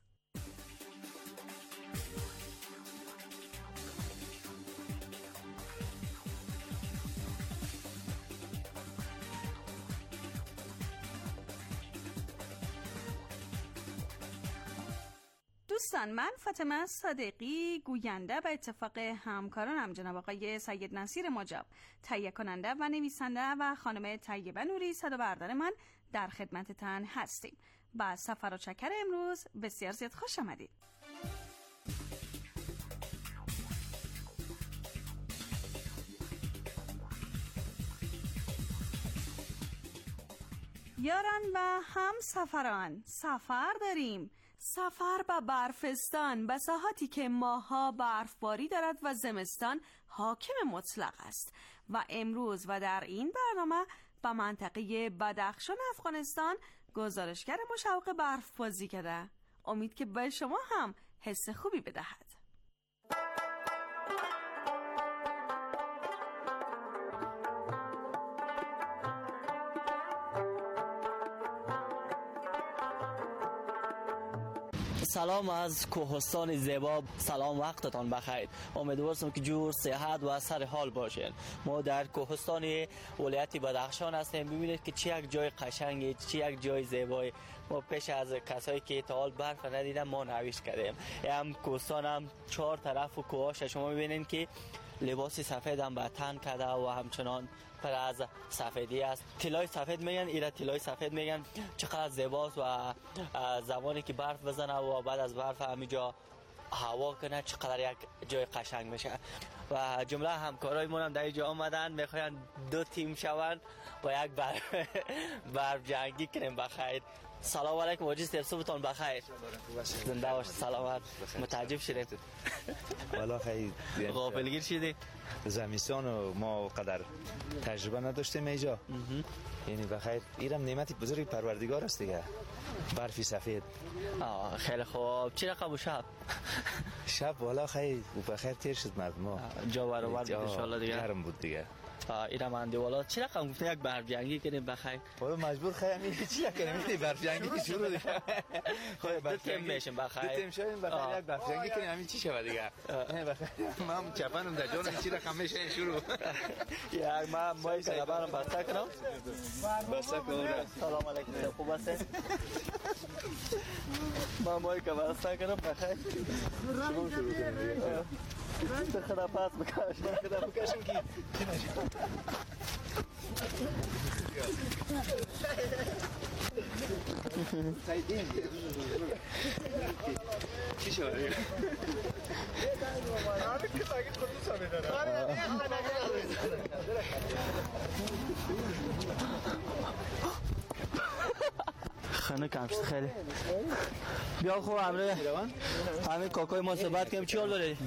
دوستان، من فاطمه صادقی، گوینده به اتفاق همکارانم جناب آقای سید نصیر مجاب، تهیه کننده و نویسنده، و خانم طیبه نوری صدا بردار من در خدمتتان هستیم. با سفر و چکر امروز بسیار زیاد خوش آمدید. یاران و هم سفران، سفر داریم. سفر به برفستان، به ساحاتی که ماها برفباری دارد و زمستان حاکم مطلق است. و امروز و در این برنامه به منطقه بدخشان افغانستان گزارشگر مشوق برفبازی کرده. امید که به شما هم حس خوبی بدهد. سلام از کوهستان زیبا، سلام، وقتتان بخیر. امیدوارم که جور، صحت و سر حال باشین. ما در کوهستان ولایت بدخشان هستیم. ببینید که چه یک جای قشنگی، چه یک جای زیبایی. ما پیش از کسایی که تا حال برف ندیدن ما نویش کردیم. هم کوهستان هم 4 طرف و کوهاش شما میبینید که لباس سفید هم به تن کرده و همچنان پر از سفیدی است. طلای سفید میگن، ایره طلای سفید میگن. چقدر زیباست و زمانی که برف بزنه و بعد از برف همینجا هوا کنه چقدر یک جای قشنگ میشه. و جمله همکارای ما هم در اینجا آمدن، میخواین 2 تیم شوند و یک برف جنگی کنیم. بخیر. سلام علیکم واجی، صبحتون بخیر. زنده باش، سلامت. متعجب شدید؟ والا خیلی غافلگیر شدید؟ زمستان ما قدر تجربه نداشتیم اینجا. یعنی بخیر، اینم نعمت بزرگی پروردگار است دیگه. برفی سفید. خیلی خوب. چی رقم شب؟ شب والا خیلی بخیر تیر شد مردم. جا برابر بود ان شاء الله دیگه. گرم بود دیگه. اینم اندی والا. چی رقم گفتن یک برف جنگی کنیم بخیر؟ والا مجبور خیلی چی کنیم؟ این برف جنگی شروع دیگه. خب 2 تیم میشیم بخیر. 2 تیم شویم بخیر، یک برف جنگی کنیم. همین چی شود دیگه؟ بخیر. من چپنم در جانم، چی رقم میشه شروع؟ یک ما کلابرم بسته کنم. بسته کنم. سلام علیکم. خوب هستید؟ ما که بسته کنم بخیر. خدا پاس بکش. خدا بکشم کی؟ چی شد؟ خانه کمشت خیلی. بیا خوب همه کاکای ما صحبت کنیم. چی حال داری؟